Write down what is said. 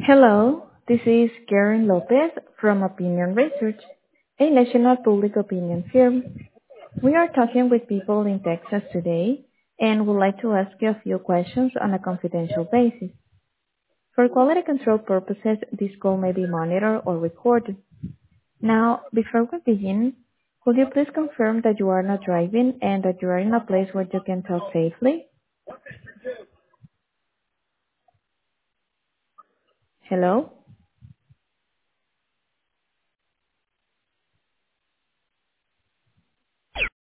Hello, this is Karen Lopez from Opinion Research, a national public opinion firm. We are talking with people in Texas today and would like to ask you a few questions on a confidential basis. For quality control purposes, this call may be monitored or recorded. Now, before we begin, could you please confirm that you are not driving and that you are in a place where you can talk safely? Hello?